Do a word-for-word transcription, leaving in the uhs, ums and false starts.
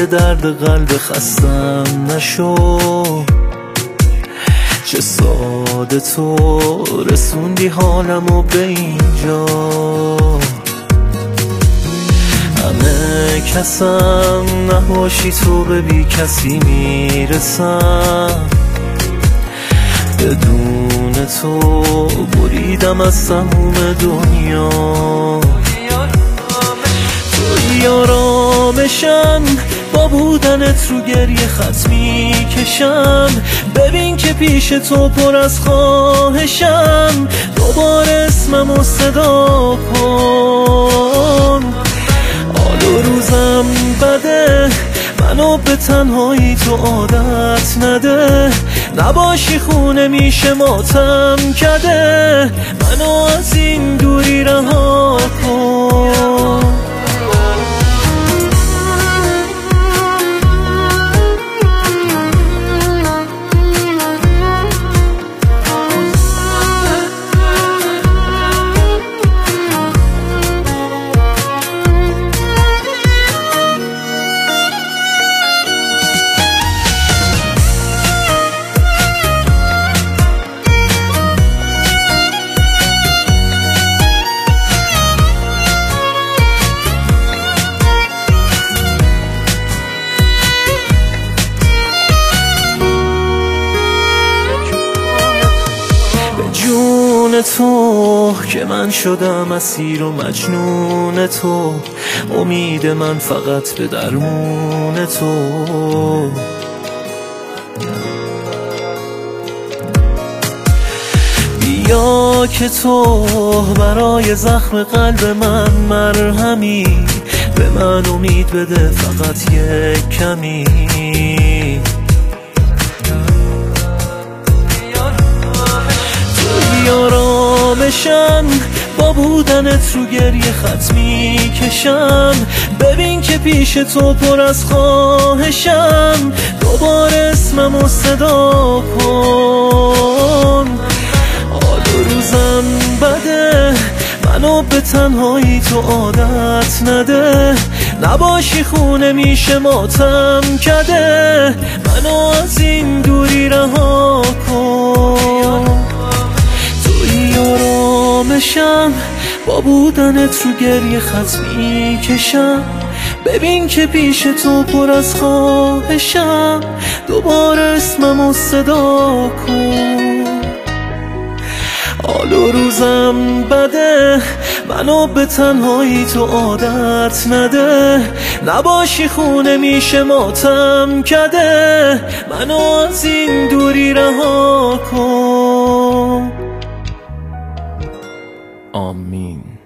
درد قلب خستم نشو. چه ساده تو رسوندی حالمو به اینجا. همه کسم نباشی تو به بی کسی میرسم. بدون تو بریدم از تموم دنیا. توی آرامشم با بودنت رو گریه خط میکشم. ببین که پیش تو پر از خواهشم. دوباره اسممو صدا کن. حال و روزم بده، منو به تنهایی تو عادت نده. نباشی خونه میشه ماتم کده. منو از این دوری رها کن. جون تو که من شدم اسیر و مجنون تو. امید من فقط به درمون تو. بیا که تو برای زخم قلب من مرهمی. به من امید بده فقط یک کمی. آرامشم با بودنت رو گریه خط میکشم. ببین که پیش تو پر از خواهشم. دوباره اسممو صدا کن. حال و روزم بده، منو به تنهایی تو عادت نده. نباشی خونه میشه ماتم کده. منو از این دوری رها کن. آرامشم با بودنت رو گریه خط میکشم. ببین که پیش تو پر از خواهشم. دوباره اسممو صدا کن. حال و روزم بده، منو به تنهایی تو عادت نده. نباشی خونه میشه ماتم کده. منو از این دوری رها کن. آمین.